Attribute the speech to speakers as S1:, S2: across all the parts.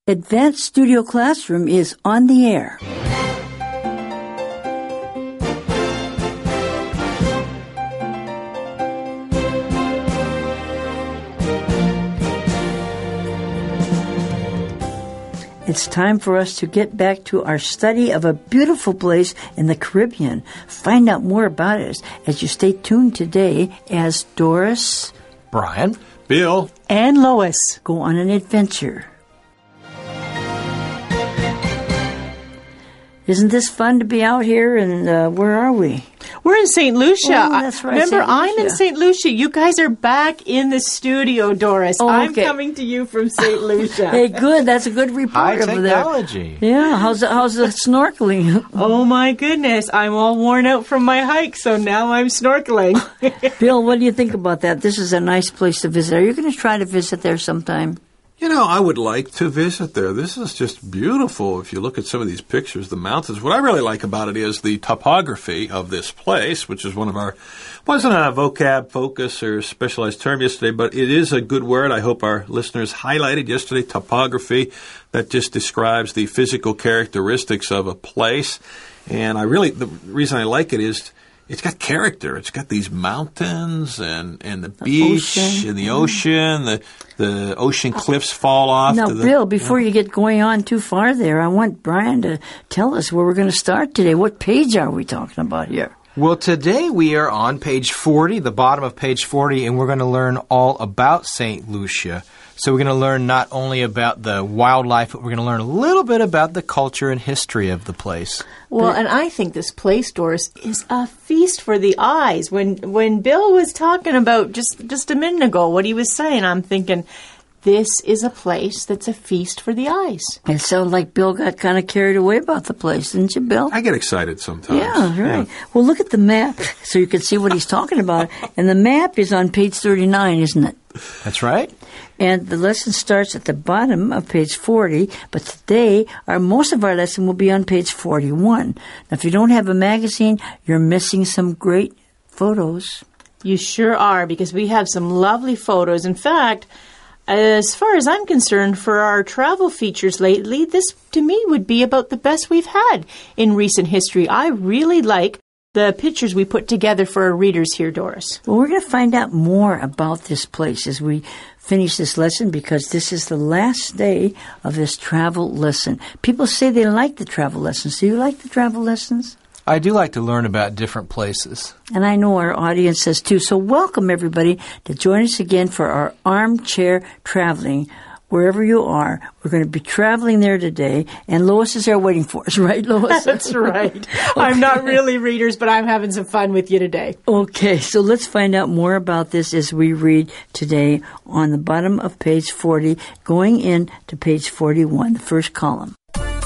S1: Advanced Studio Classroom is on the air. It's time for us to get back to our study of a beautiful place in the Caribbean. Find out more about it as you stay tuned today as Doris,
S2: Brian,
S3: Bill,
S4: and Lois
S1: go on an adventure. Isn't this fun to be out here? And where are we?
S4: We're in St. Lucia.
S1: Oh, that's right.
S4: Remember,
S1: St. Lucia.
S4: I'm in St. Lucia. You guys are back in the studio, Doris.
S1: Oh,
S4: I'm
S1: okay.
S4: coming to you from St. Lucia.
S1: Hey, good. That's a good report
S2: high
S1: over there.
S2: technology.
S1: Yeah. How's the snorkeling?
S4: Oh, my goodness. I'm all worn out from my hike, so now I'm snorkeling.
S1: Bill, what do you think about that? This is a nice place to visit. Are you going to try to visit there sometime?
S3: You know, I would like to visit there. This is just beautiful. If you look at some of these pictures, the mountains. What I really like about it is the topography of this place, which is one of our, wasn't a vocab focus or specialized term yesterday, but it is a good word. I hope our listeners highlighted yesterday, topography. That just describes the physical characteristics of a place. And the reason I like it is it's got character. It's got these mountains and the beach
S1: ocean.
S3: and the ocean. The ocean cliffs fall off.
S1: Now, Bill, before you get going on too far there, I want Brian to tell us where we're going to start today. What page are we talking about here?
S2: Well, today we are on page 40, the bottom of page 40, and we're going to learn all about St. Lucia. So we're going to learn not only about the wildlife, but we're going to learn a little bit about the culture and history of the place.
S4: Well, and I think this place, Doris, is a feast for the eyes. When Bill was talking about just a minute ago what he was saying, I'm thinking, this is a place that's a feast for the eyes.
S1: It sounds like Bill got kind of carried away about the place, didn't you, Bill?
S3: I get excited sometimes.
S1: Yeah, right. Yeah. Well, look at the map so you can see what he's talking about. And the map is on page 39, isn't it?
S2: That's right.
S1: And the lesson starts at the bottom of page 40, but today most of our lesson will be on page 41. Now, if you don't have a magazine, you're missing some great photos.
S4: You sure are, because we have some lovely photos. In fact, as far as I'm concerned, for our travel features lately, this, to me, would be about the best we've had in recent history. I really like the pictures we put together for our readers here, Doris.
S1: Well, we're going to find out more about this place as we finish this lesson, because this is the last day of this travel lesson. People say they like the travel lessons. Do you like the travel lessons?
S2: I do like to learn about different places.
S1: And I know our audience does too. So welcome everybody to join us again for our armchair traveling. Wherever you are, we're going to be traveling there today, and Lois is there waiting for us, right, Lois?
S4: That's right. Okay. I'm not really readers, but I'm having some fun with you today.
S1: Okay, so let's find out more about this as we read today on the bottom of page 40, going into page 41, the first column.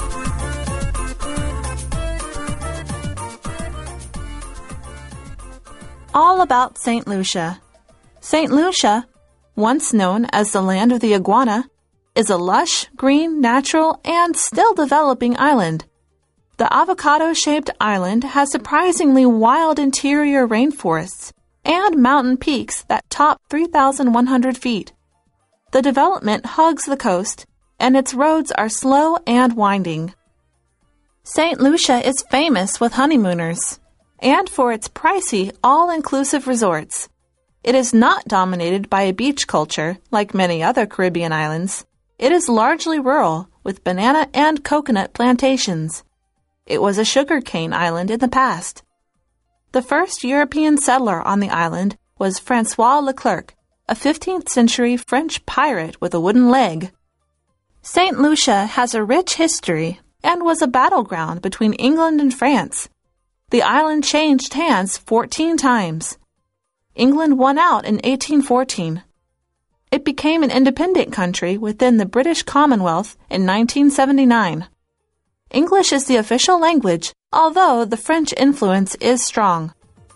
S5: All about St. Lucia. St. Lucia, once known as the land of the iguana, is a lush, green, natural, and still developing island. The avocado-shaped island has surprisingly wild interior rainforests and mountain peaks that top 3,100 feet. The development hugs the coast, and its roads are slow and winding. St. Lucia is famous with honeymooners, and for its pricey, all-inclusive resorts. It is not dominated by a beach culture like many other Caribbean islands. It is largely rural, with banana and coconut plantations. It was a sugarcane island in the past. The first European settler on the island was Francois Leclerc, a 15th century French pirate with a wooden leg. St. Lucia has a rich history and was a battleground between England and France. The island changed hands 14 times. England won out in 1814. It became an independent country within the British Commonwealth in 1979. English is the official language, although the French influence is strong.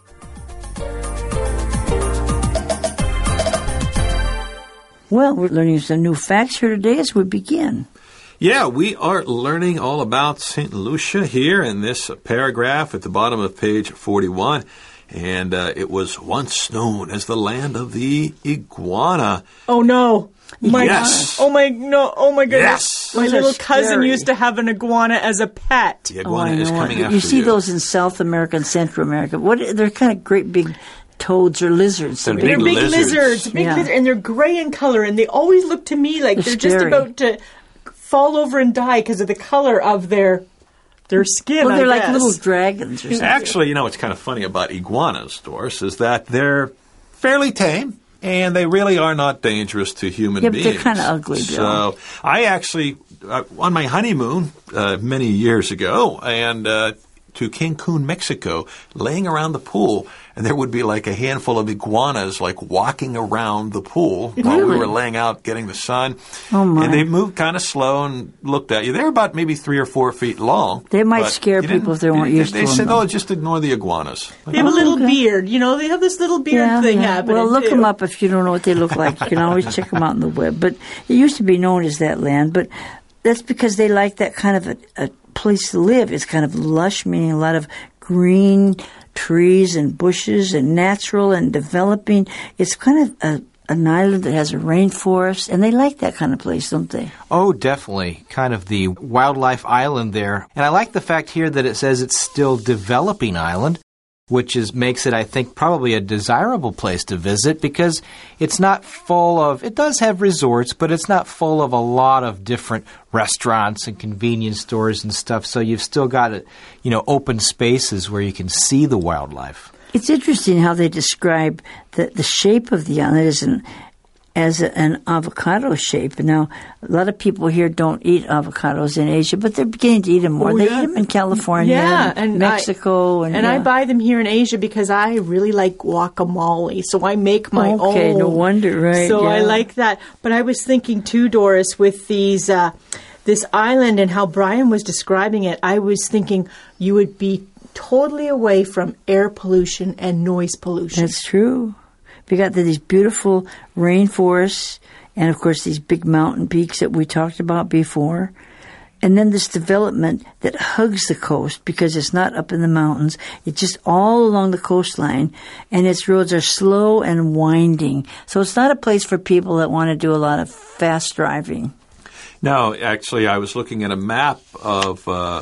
S1: Well, we're learning some new facts here today as we begin.
S3: Yeah, we are learning all about St. Lucia here in this paragraph at the bottom of page 41. And it was once known as the land of the iguana.
S4: Oh, no.
S3: Yes.
S4: Oh, my goodness.
S3: Yes.
S4: My
S1: Those are
S4: little cousin
S1: scary.
S4: used to have an iguana as a pet.
S3: The
S1: Oh,
S3: iguana
S1: I
S3: is
S1: know.
S3: coming after
S1: You see those in South America and Central America. They're kind of great big toads or lizards.
S3: They're
S4: They're
S3: big
S4: big
S3: lizards.
S4: lizards, big
S1: Yeah.
S4: lizards, and they're gray in color, and they always look to me like they're just
S1: scary.
S4: about to fall over and die because of the color of their skin.
S1: Well, they're
S4: I
S1: like
S4: guess.
S1: little dragons or something.
S3: Actually, you know what's kind of funny about iguanas, Doris, is that they're fairly tame. And they really are not dangerous to human
S1: Yeah, but
S3: beings.
S1: they're kinda ugly, Bill.
S3: So I actually, on my honeymoon many years ago, and to Cancun, Mexico, laying around the pool, and there would be like a handful of iguanas like walking around the pool while we were laying out getting the sun.
S1: Oh, my.
S3: And they moved kind of slow and looked at you. They're about maybe 3 or 4 feet long.
S1: They might
S3: but
S1: scare
S3: you didn't-
S1: people if they weren't used to
S3: They
S1: them,
S3: said,
S1: though.
S3: "Oh, just ignore the iguanas."
S4: They have a little
S1: okay.
S4: beard. You know, they have this little beard thing happening.
S1: Well, look
S4: too.
S1: them up if you don't know what they look like. You can always check them out on the web. But it used to be known as that land. But that's because they like that kind of a place to live. It's kind of lush, meaning a lot of green trees and bushes and natural and developing. It's kind of an island that has a rainforest, and they like that kind of place, don't they?
S2: Oh, definitely. Kind of the wildlife island there. And I like the fact here that it says it's still developing island, which makes it, I think, probably a desirable place to visit because it's not full of, it does have resorts, but it's not full of a lot of different restaurants and convenience stores and stuff. So you've still got, open spaces where you can see the wildlife.
S1: It's interesting how they describe the shape of the island as an avocado shape. Now, a lot of people here don't eat avocados in Asia, but they're beginning to eat them more.
S4: Oh,
S1: They
S4: yeah.
S1: eat them in California, and Mexico,
S4: I buy them here in Asia because I really like guacamole, so I make my own.
S1: Okay, no wonder, right?
S4: So I
S1: yeah.
S4: like that. But I was thinking too, Doris, with these this island and how Brian was describing it, I was thinking you would be totally away from air pollution and noise pollution.
S1: That's true. We got these beautiful rainforests and, of course, these big mountain peaks that we talked about before. And then this development that hugs the coast because it's not up in the mountains. It's just all along the coastline, and its roads are slow and winding. So it's not a place for people that want to do a lot of fast driving.
S3: No, actually, I was looking at a map of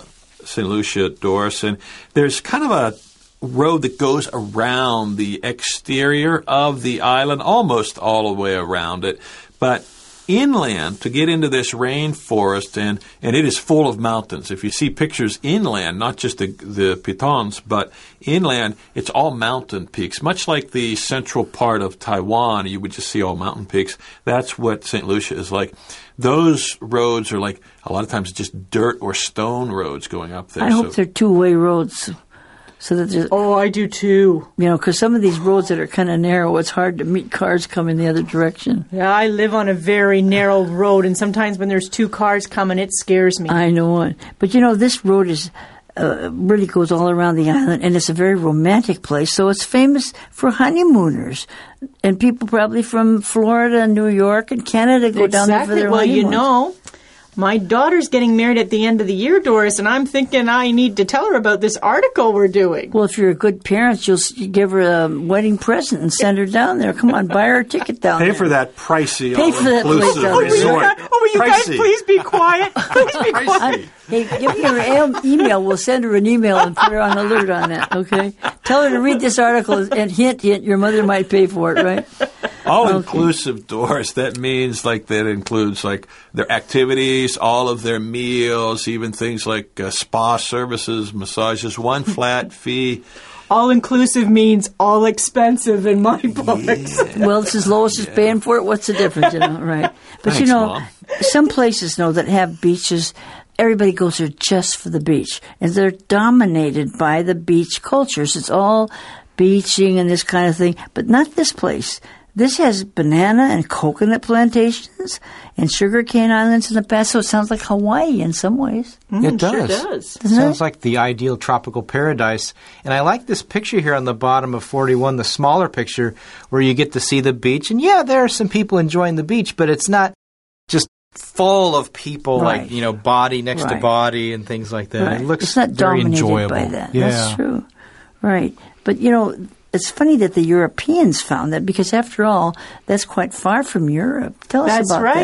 S3: St. Lucia, Doris, and there's kind of a road that goes around the exterior of the island, almost all the way around it. But inland, to get into this rainforest, and it is full of mountains. If you see pictures inland, not just the pitons, but inland, it's all mountain peaks. Much like the central part of Taiwan, you would just see all mountain peaks. That's what St. Lucia is like. Those roads are like, a lot of times, just dirt or stone roads going up there.
S1: I hope they're two-way roads. So that there's,
S4: Oh, I do too.
S1: because some of these roads that are kind of narrow, it's hard to meet cars coming the other direction.
S4: Yeah, I live on a very narrow road, and sometimes when there's two cars coming, it scares me.
S1: I know it. But this road is really goes all around the island, and it's a very romantic place. So it's famous for honeymooners. And people probably from Florida and New York and Canada go down there for their
S4: Well,
S1: honeymoons.
S4: my daughter's getting married at the end of the year, Doris, and I'm thinking I need to tell her about this article we're doing.
S1: Well, if you're a good parent, you'll give her a wedding present and send her down there. Come on, buy her a ticket down there.
S3: Pay for that pricey,
S1: Pay for that place
S3: all-inclusive
S1: down there.
S3: resort.
S4: Will you guys
S3: Pricey.
S4: please be quiet? Please be quiet.
S3: Pricey.
S1: Hey, give me her email. We'll send her an email and put her on alert on that, okay? Tell her to read this article and hint, your mother might pay for it, right?
S3: All-inclusive, Doris, that means that includes their activities, all of their meals, even things like spa services, massages, one flat fee.
S4: All-inclusive means all expensive in my books.
S1: Well, since Lois is paying for it, what's the difference, right? But
S3: Thanks, Mom.
S1: some places, that have beaches, everybody goes there just for the beach. And they're dominated by the beach cultures. It's all beaching and this kind of thing, but not this place. This has banana and coconut plantations and sugarcane islands in the past, so it sounds like Hawaii in some ways.
S2: It does.
S4: Sure does.
S2: Sounds like the ideal tropical paradise. And I like this picture here on the bottom of 41, the smaller picture, where you get to see the beach. And yeah, there are some people enjoying the beach, but it's not just full of people,
S1: Right.
S2: body next to
S1: Right.
S2: body and things like that.
S1: Right.
S2: It looks
S1: it's not
S2: very
S1: dominated
S2: enjoyable.
S1: by that.
S2: Yeah.
S1: That's true. Right. But, it's funny that the Europeans found that because, after all, that's quite far from Europe. Tell us
S4: That's
S1: about
S4: right.
S1: that.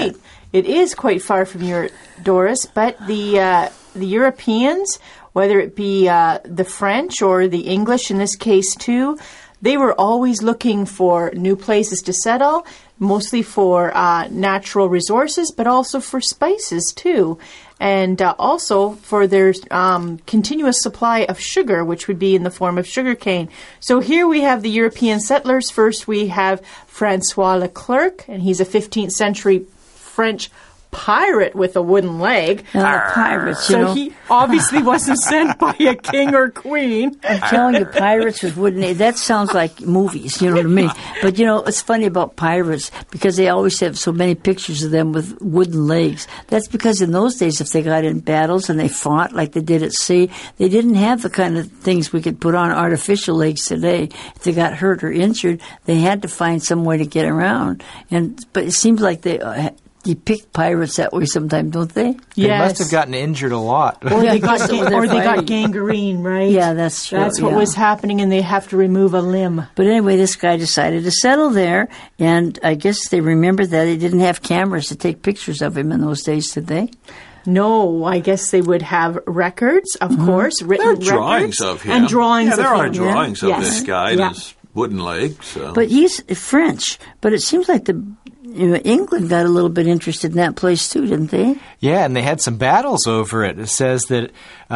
S4: It is quite far from your Doris, but the Europeans, whether it be the French or the English in this case too, they were always looking for new places to settle, mostly for natural resources, but also for spices too, and also for their continuous supply of sugar, which would be in the form of sugarcane. So here we have the European settlers. First we have Francois Leclerc, and he's a 15th century French pirate with a wooden leg.
S1: Pirates,
S4: so he obviously wasn't sent by a king or queen.
S1: I'm telling you, pirates with wooden legs, that sounds like movies, you know what I mean? But, it's funny about pirates because they always have so many pictures of them with wooden legs. That's because in those days, if they got in battles and they fought like they did at sea, they didn't have the kind of things we could put on artificial legs today. If they got hurt or injured, they had to find some way to get around. But it seems like they depict pirates that way sometimes, don't they?
S2: They must have gotten injured a lot.
S4: Or they got gangrene, right?
S1: Yeah, that's true.
S4: That's what was happening, and they have to remove a limb.
S1: But anyway, this guy decided to settle there, and I guess they remembered that they didn't have cameras to take pictures of him in those days, did they?
S4: No, I guess they would have records, of course, written records.
S3: There are drawings of him.
S4: And drawings of him.
S3: There are drawings of
S4: Yes.
S3: this guy and his wooden leg. So.
S1: But he's French, but it seems like England got a little bit interested in that place too, didn't they?
S2: Yeah, and they had some battles over it. It says that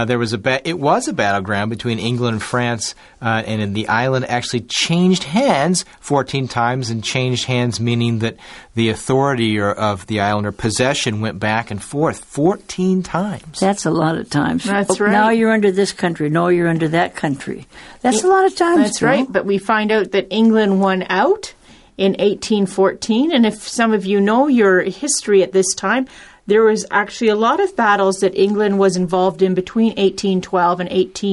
S2: it was a battleground between England and France, and the island actually changed hands 14 times, and changed hands meaning that the authority of the island or possession went back and forth 14 times.
S1: That's a lot of times.
S4: That's right.
S1: Now you're under this country. No, you're under that country. That's a lot of times.
S4: That's right. But we find out that England won out in 1814, and if some of you know your history at this time, there was actually a lot of battles that England was involved in between 1812 and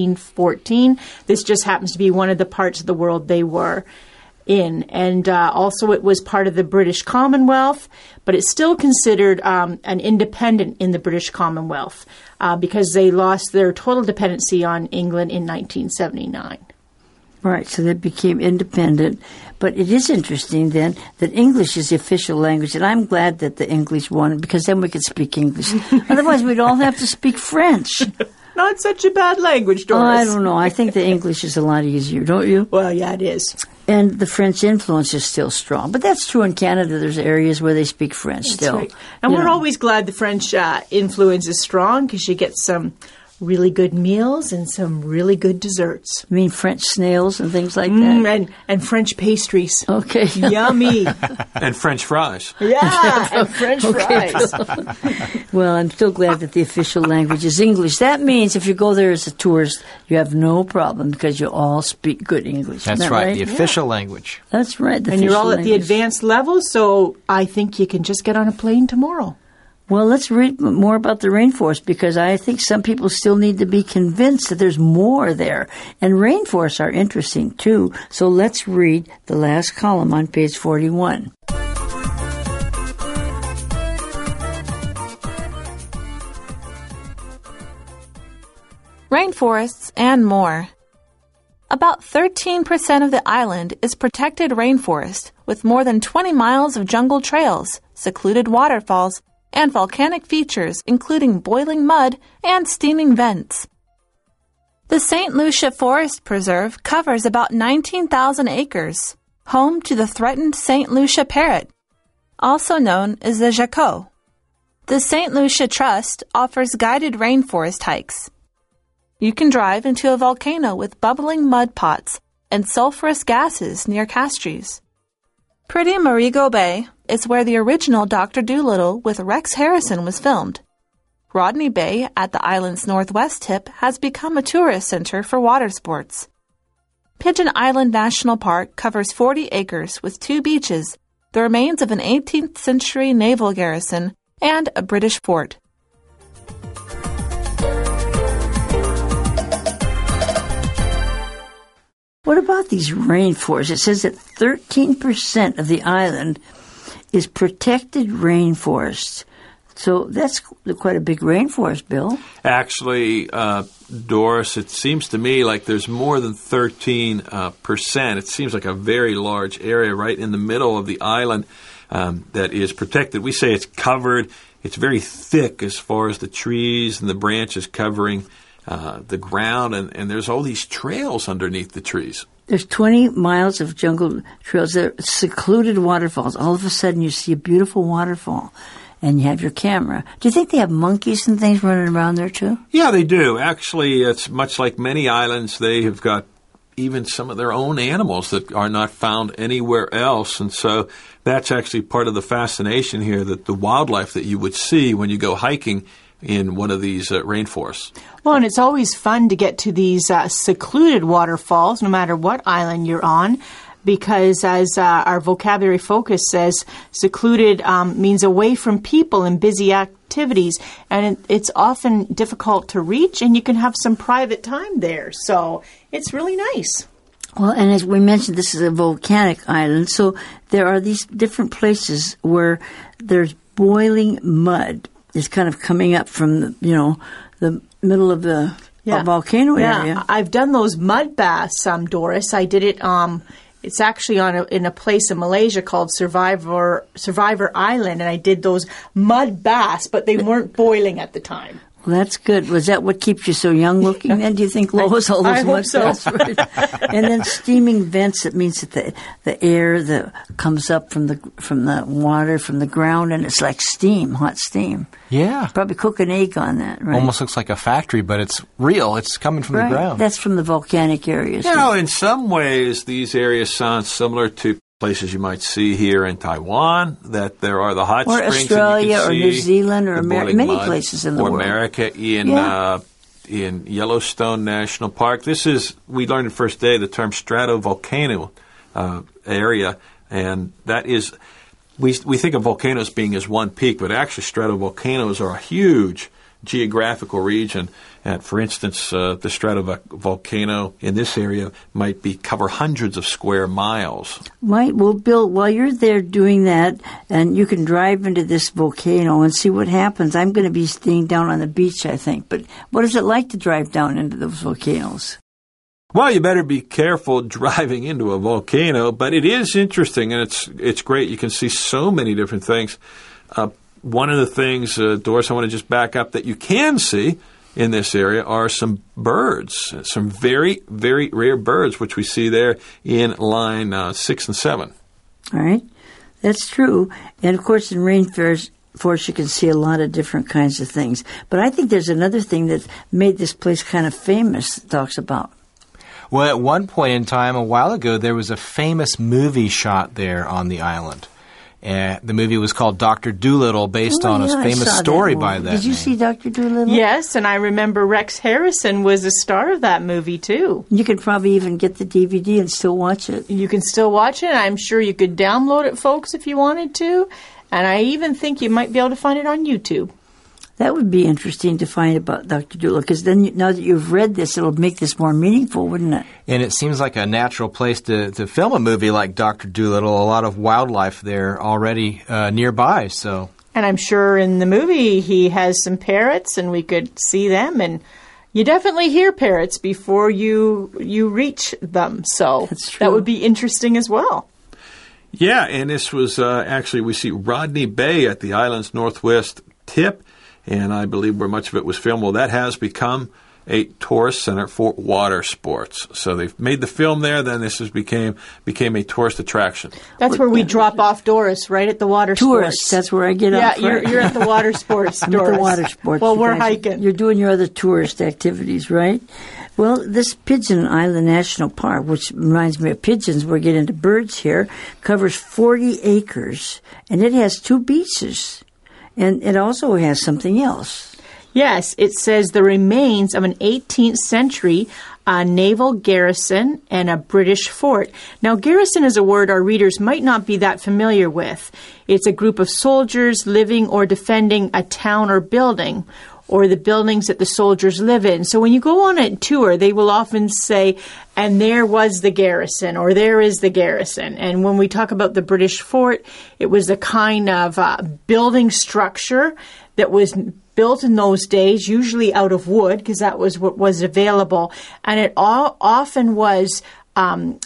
S4: 1814. This just happens to be one of the parts of the world they were in. And also it was part of the British Commonwealth, but it's still considered an independent in the British Commonwealth because they lost their total dependency on England in 1979.
S1: Right, so they became independent. But it is interesting then that English is the official language, and I'm glad that the English won because then we could speak English. Otherwise, we'd all have to speak French.
S4: Not such a bad language, Doris.
S1: I don't know. I think the English is a lot easier, don't you?
S4: Well, yeah, it is.
S1: And the French influence is still strong. But that's true in Canada. There's areas where they speak French still.
S4: Right. And we're always glad the French influence is strong because you get some really good meals and some really good desserts.
S1: I mean French snails and things like that?
S4: And French pastries.
S1: Okay.
S4: Yummy.
S3: And French fries.
S4: Yeah, and French fries.
S1: Well, I'm still glad that the official language is English. That means if you go there as a tourist, you have no problem because you all speak good English.
S2: That's
S1: Isn't that
S2: right, the official language.
S1: That's right.
S4: And you're all at the advanced level, so I think you can just get on a plane tomorrow.
S1: Well, let's read more about the rainforest because I think some people still need to be convinced that there's more there. And rainforests are interesting, too. So let's read the last column on page 41.
S5: Rainforests and more. About 13% of the island is protected rainforest with more than 20 miles of jungle trails, secluded waterfalls, and volcanic features including boiling mud and steaming vents. The St. Lucia Forest Preserve covers about 19,000 acres, home to the threatened St. Lucia parrot, also known as the jaco. The St. Lucia Trust offers guided rainforest hikes. You can drive into a volcano with bubbling mud pots and sulfurous gases near Castries. Pretty Marigo Bay is where the original Dr. Dolittle with Rex Harrison was filmed. Rodney Bay at the island's northwest tip has become a tourist center for water sports. Pigeon Island National Park covers 40 acres with 2 beaches, the remains of an 18th century naval garrison, and a British fort.
S1: What about these rainforests? It says that 13% of the island is protected rainforest. So that's quite a big rainforest, Bill.
S3: Actually, Doris, it seems to me like there's more than 13%. It seems like a very large area right in the middle of the island. that is protected. We say it's covered. It's very thick as far as the trees and the branches covering the ground, and there's all these trails underneath the trees.
S1: There's 20 miles of jungle trails. They're secluded waterfalls. All of a sudden, you see a beautiful waterfall, and you have your camera. Do you think they have monkeys and things running around there, too?
S3: Yeah, they do. Actually, it's much like many islands. They have got even some of their own animals that are not found anywhere else. And so that's actually part of the fascination here, that the wildlife that you would see when you go hiking in one of these rainforests.
S4: Well, and it's always fun to get to these secluded waterfalls, no matter what island you're on, because as our vocabulary focus says, secluded means away from people and busy activities, and it's often difficult to reach, and you can have some private time there. So it's really nice.
S1: Well, and as we mentioned, this is a volcanic island, so there are these different places where there's boiling mud. It's kind of coming up from the middle of the volcano area.
S4: Yeah, I've done those mud baths, Doris. I did it. It's actually in a place in Malaysia called Survivor Island, and I did those mud baths, but they weren't boiling at the time.
S1: Well, that's good. Was that what keeps you so young looking then, do you think, Lois? All those
S4: I hope so.
S1: And then steaming vents, it means that the air that comes up from the water, from the ground, and it's like steam, hot steam.
S2: Yeah.
S1: Probably cook an egg on that, right?
S2: Almost looks like a factory, but it's real. It's coming from the ground.
S1: That's from the volcanic areas.
S3: In some ways, these areas sound similar to places you might see here in Taiwan, that there are the hot
S1: or
S3: springs.
S1: Australia,
S3: or
S1: New Zealand, or many places in the world.
S3: Or America, in Yellowstone National Park. We learned the first day the term stratovolcano area, and that is, we think of volcanoes being as one peak, but actually stratovolcanoes are a huge geographical region. And for instance, the stratovolcano in this area might cover hundreds of square miles.
S1: Right. Well, Bill, while you're there doing that, and you can drive into this volcano and see what happens. I'm going to be staying down on the beach, I think. But what is it like to drive down into those volcanoes?
S3: Well, you better be careful driving into a volcano, but it is interesting, and it's great. You can see so many different things. One of the things, Doris, I want to just back up, that you can see in this area are some birds, some very, very rare birds, which we see there in line 6 and 7.
S1: All right. That's true. And, of course, in rainforest, you can see a lot of different kinds of things. But I think there's another thing that made this place kind of famous that talks about.
S2: Well, at one point in time, a while ago, there was a famous movie shot there on the island. The movie was called Dr. Dolittle, based on a famous story by that
S1: Did you see Dr. Dolittle?
S4: Yes, and I remember Rex Harrison was a star of that movie, too.
S1: You could probably even get the DVD and still watch it.
S4: You can still watch it. I'm sure you could download it, folks, if you wanted to. And I even think you might be able to find it on YouTube.
S1: That would be interesting to find about Dr. Dolittle, because then now that you've read this, it'll make this more meaningful, wouldn't it?
S2: And it seems like a natural place to film a movie like Dr. Dolittle. A lot of wildlife there already nearby. So,
S4: and I'm sure in the movie he has some parrots, and we could see them. And you definitely hear parrots before you reach them. So that would be interesting as well.
S3: Yeah, and this was actually, we see Rodney Bay at the island's northwest tip. And I believe where much of it was filmed. Well, that has become a tourist center for water sports. So they've made the film there. Then this became a tourist attraction.
S4: That's where we drop off Doris, right at the water
S1: tourists,
S4: sports.
S1: That's where I get off.
S4: Yeah, you're at the water sports,
S1: I'm
S4: Doris.
S1: at the water sports.
S4: Well, we're hiking.
S1: You're doing your other tourist activities, right? Well, this Pigeon Island National Park, which reminds me of pigeons, we're getting into birds here, covers 40 acres, and it has 2 beaches. And it also has something else.
S4: Yes, it says the remains of an 18th century naval garrison and a British fort. Now, garrison is a word our readers might not be that familiar with. It's a group of soldiers living or defending a town or building, or the buildings that the soldiers live in. So when you go on a tour, they will often say, and there was the garrison, or there is the garrison. And when we talk about the British fort, it was a kind of building structure that was built in those days, usually out of wood, because that was what was available. And it often was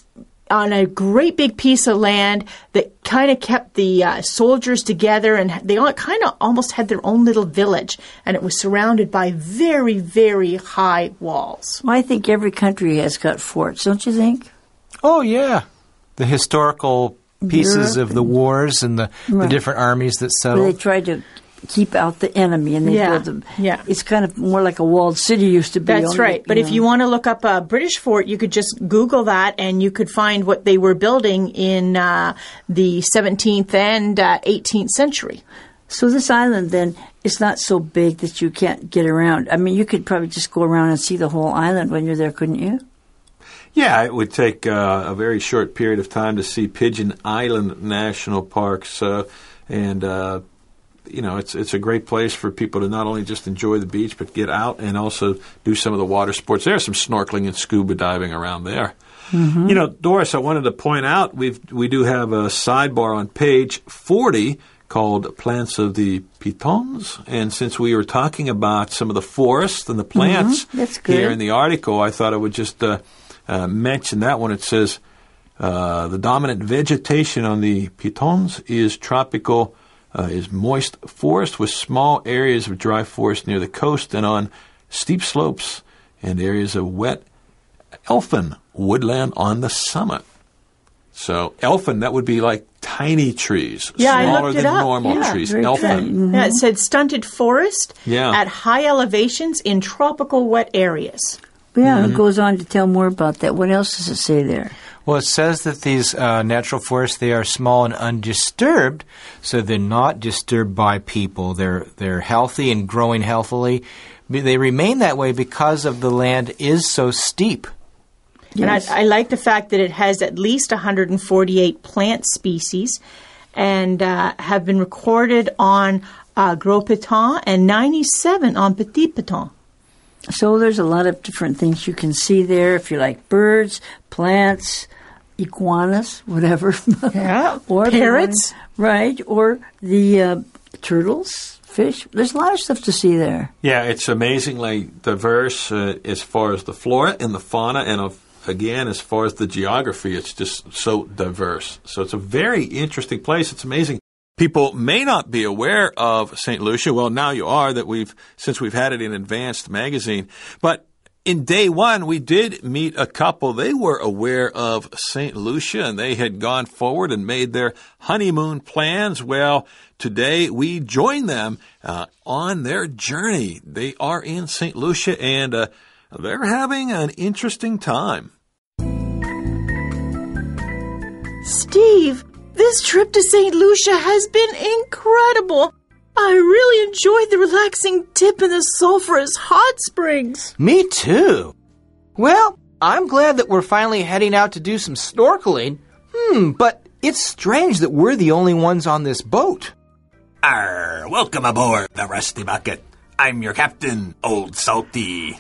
S4: on a great big piece of land that kind of kept the soldiers together, and they all kind of almost had their own little village, and it was surrounded by very, very high walls.
S1: Well, I think every country has got forts, don't you think?
S2: Oh, yeah. The historical pieces
S1: Europe
S2: of the wars and the different armies that
S1: Where
S2: settled.
S1: they tried to keep out the enemy, and they built them.
S4: Yeah.
S1: It's kind of more like a walled city used to be.
S4: That's
S1: only,
S4: right. But if you want to look up a British fort, you could just Google that, and you could find what they were building in the 17th and 18th century.
S1: So this island, then, it's not so big that you can't get around. I mean, you could probably just go around and see the whole island when you're there, couldn't you?
S3: Yeah, it would take a very short period of time to see Pigeon Island National Parks, and it's a great place for people to not only just enjoy the beach, but get out and also do some of the water sports. There's some snorkeling and scuba diving around there. Mm-hmm. Doris, I wanted to point out we do have a sidebar on page 40 called Plants of the Pitons, and since we were talking about some of the forests and the plants
S1: That's good.
S3: here in the article, I thought I would just mention that one. It says the dominant vegetation on the Pitons is tropical, is moist forest with small areas of dry forest near the coast and on steep slopes, and areas of wet elfin woodland on the summit. So elfin, that would be like tiny trees, smaller than normal trees. Elfin.
S1: Mm-hmm.
S4: Yeah, it said stunted forest
S3: Yeah.
S4: at high elevations in tropical wet areas.
S1: Yeah, it goes on to tell more about that. What else does it say there?
S2: Well, it says that these natural forests, they are small and undisturbed, so they're not disturbed by people. They're healthy and growing healthily. They remain that way because of the land is so steep.
S1: Yes.
S4: And I like the fact that it has at least 148 plant species and have been recorded on Gros Piton and 97 on Petit Piton.
S1: So there's a lot of different things you can see there if you like birds, plants, iguanas, whatever.
S4: Yeah,
S1: or
S4: parrots.
S1: Right, or the turtles, fish. There's a lot of stuff to see there.
S3: Yeah, it's amazingly diverse as far as the flora and the fauna, and again, as far as the geography, it's just so diverse. So it's a very interesting place. It's amazing. People may not be aware of St. Lucia. Well, now you are, since we've had it in Advanced Magazine. But in day one, we did meet a couple. They were aware of St. Lucia, and they had gone forward and made their honeymoon plans. Well, today we join them on their journey. They are in St. Lucia, and they're having an interesting time.
S4: Steve, this trip to St. Lucia has been incredible. I really enjoyed the relaxing dip in the sulfurous hot springs.
S2: Me too. Well, I'm glad that we're finally heading out to do some snorkeling. But it's strange that we're the only ones on this boat.
S6: Welcome aboard the Rusty Bucket. I'm your captain, Old Salty.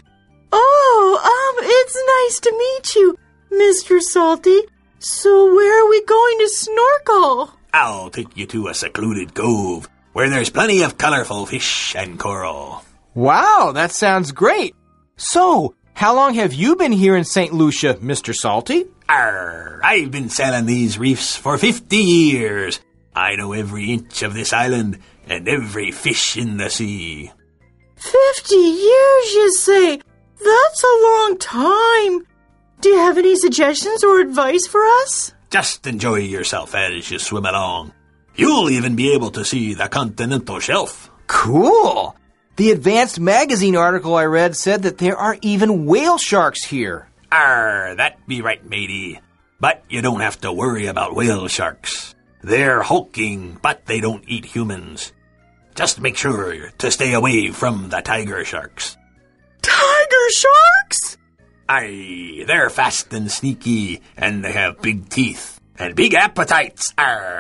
S4: Oh, it's nice to meet you, Mr. Salty. So where are we going to snorkel?
S6: I'll take you to a secluded cove where there's plenty of colorful fish and coral.
S2: Wow, that sounds great. So, how long have you been here in St. Lucia, Mr. Salty?
S6: I've been sailing these reefs for 50 years. I know every inch of this island and every fish in the sea.
S4: 50 years, you say? That's a long time. Do you have any suggestions or advice for us?
S6: Just enjoy yourself as you swim along. You'll even be able to see the continental shelf.
S2: Cool. The Advanced Magazine article I read said that there are even whale sharks here.
S6: That be right, matey. But you don't have to worry about whale sharks. They're hulking, but they don't eat humans. Just make sure to stay away from the tiger sharks.
S4: Tiger sharks?
S6: They're fast and sneaky, and they have big teeth and big appetites.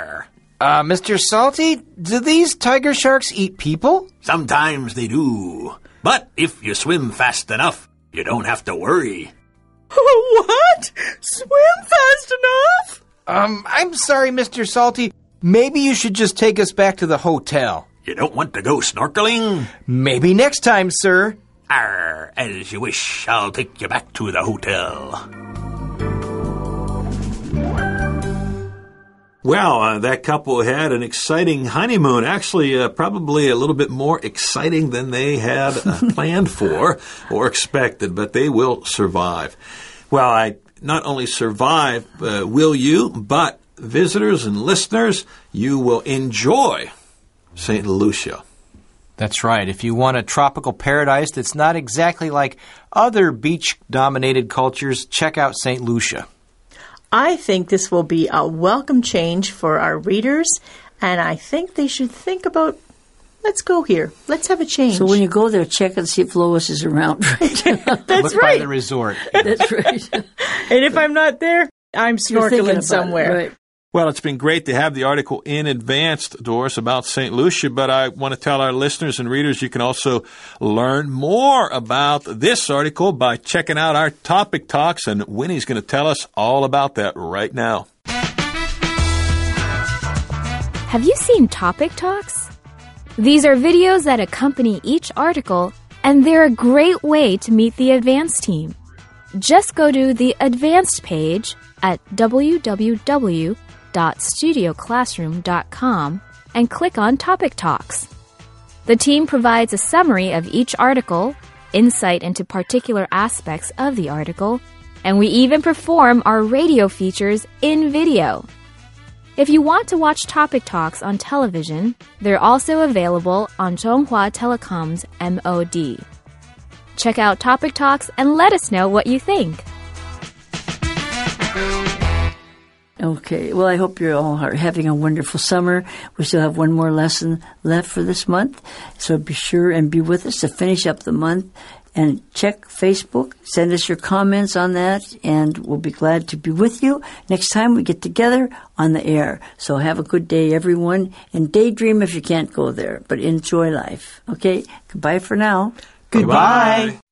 S2: Mr. Salty, do these tiger sharks eat people?
S6: Sometimes they do. But if you swim fast enough, you don't have to worry.
S4: What? Swim fast enough?
S2: I'm sorry, Mr. Salty. Maybe you should just take us back to the hotel.
S6: You don't want to go snorkeling?
S2: Maybe next time, sir.
S6: As you wish, I'll take you back to the hotel.
S3: Well, that couple had an exciting honeymoon. Actually, probably a little bit more exciting than they had planned for or expected, but they will survive. Well, I not only survive, will you, but visitors and listeners, you will enjoy St. Lucia.
S2: That's right. If you want a tropical paradise that's not exactly like other beach-dominated cultures, check out St. Lucia.
S4: I think this will be a welcome change for our readers, and I think they should think about, let's go here. Let's have a change.
S1: So when you go there, check and see if Lois is around, right?
S4: That's
S2: Look
S4: right.
S2: by the resort.
S1: That's right.
S4: And if I'm not there, I'm
S1: You're thinking
S4: snorkeling
S1: about
S4: somewhere.
S1: it, right.
S3: Well, it's been great to have the article in advance, Doris, about St. Lucia, but I want to tell our listeners and readers you can also learn more about this article by checking out our Topic Talks, and Winnie's going to tell us all about that right now.
S7: Have you seen Topic Talks? These are videos that accompany each article, and they're a great way to meet the advanced team. Just go to the advanced page at www.studioclassroom.com and click on Topic Talks. The team provides a summary of each article, insight into particular aspects of the article, and we even perform our radio features in video. If you want to watch Topic Talks on television, they're also available on Zhonghua Telecom's MOD. Check out Topic Talks and let us know what you think.
S1: Okay. Well, I hope you all are having a wonderful summer. We still have one more lesson left for this month, so be sure and be with us to finish up the month. And check Facebook. Send us your comments on that, and we'll be glad to be with you next time we get together on the air. So have a good day, everyone, and daydream if you can't go there, but enjoy life. Okay? Goodbye for now.
S3: Goodbye.